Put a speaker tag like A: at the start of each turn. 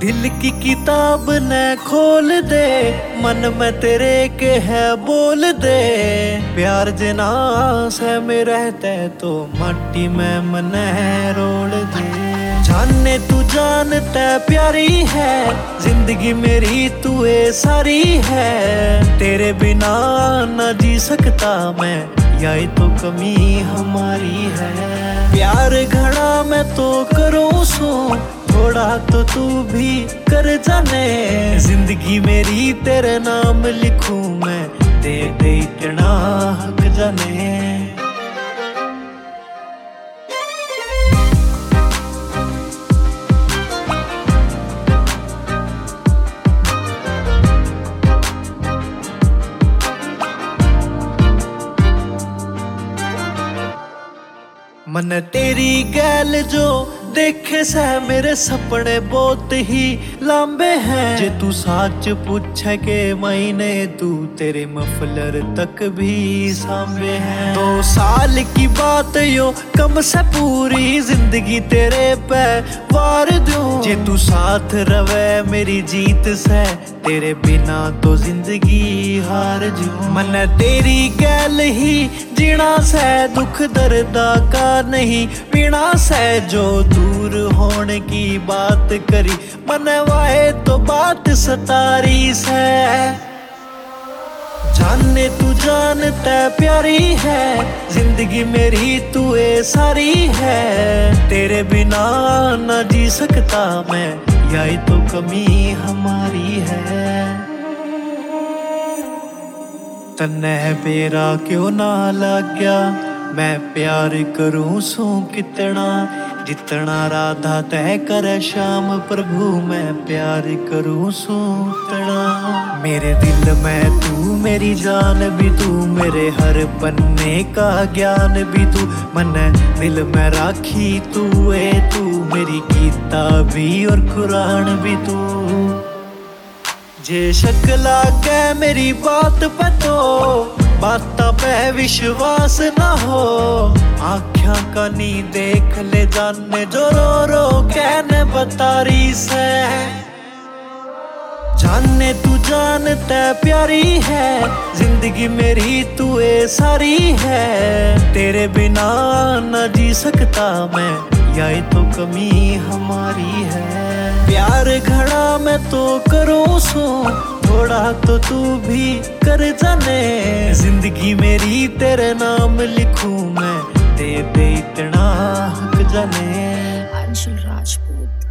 A: दिल की किताब न खोल दे, मन में तेरे के है बोल दे। प्यार जना से में रहते तो माटी में मन है रोल दे। जाने तू जानता प्यारी है, जिंदगी मेरी तू ए सारी है। तेरे बिना न जी सकता मैं, या ये तो कमी हमारी है। प्यार घड़ा मैं तो करूँ सो, थोड़ा तो तू भी कर जाने। जिंदगी मेरी तेरे नाम लिखूं मैं, दे दे इतना हक जाने। मन तेरी गैल जो देखे से मेरे सपने बहुत ही लंबे हैं। जे तू सच पूछे के महीने तू तेरे मफलर तक भी सांबे हैं। 2 साल की बात यो कम से पूरी जिंदगी तेरे पे वार दूं। जे तू साथ रवे मेरी जीत से, तेरे बिना तो जिंदगी हार जूं। मन तेरी गैल ही जीना से, दुख दर्दा का नहीं पीना से। जो दूर होने की बात करी मनवाए तो बात सतारी से। जाने तू जानता प्यारी है, जिंदगी मेरी तू ए सारी है। तेरे बिना न जी सकता मैं, या ये तो कमी हमारी है। तन्ने मेरा क्यों ना लग गया, मैं प्यार करूं सू कितना। जितना राधा तय करे श्याम प्रभु, मैं प्यार करूं सू उतना। मेरे दिल में तू मेरी जान भी तू, मेरे हर पन्ने का ज्ञान भी तू। मन दिल में राखी तू है तू, मेरी गीता भी और कुरान भी तू। जे शक लागे मेरी बात पे तो बाता पे विश्वास ना हो। आँखियां का नी देख ले जाने जो रो रो कहने बतारी से। जाने तू जानता प्यारी है, जिंदगी मेरी तू ए सारी है। तेरे बिना न जी सकता मैं, या ये तो कमी हमारी है। प्यार घड़ा मैं तो करूँ सो, थोड़ा तो तू भी कर जाने। जिंदगी मेरी तेरे नाम लिखूं मैं, दे दे इतना हक जाने।
B: अंशुल राजपूत।